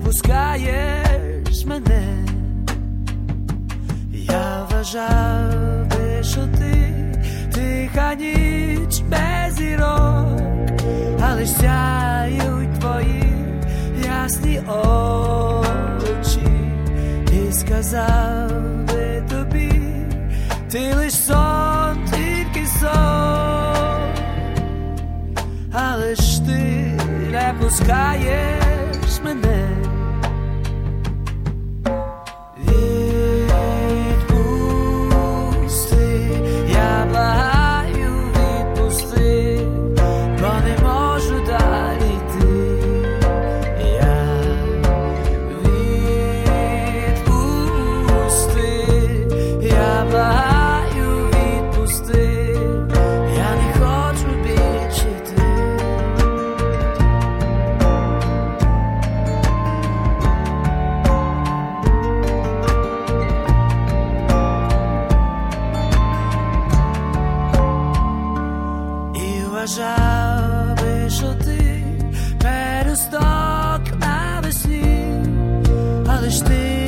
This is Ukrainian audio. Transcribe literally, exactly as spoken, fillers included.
пускаєш мене. Я вважав би, що ти тиха ніч без зірок, але сяють твої ясні очі. І сказав би тобі, ти лиш сон, тільки сон, але ж ти не пускаєш мене. Вважав би, що ти пересток навесні, але ж ти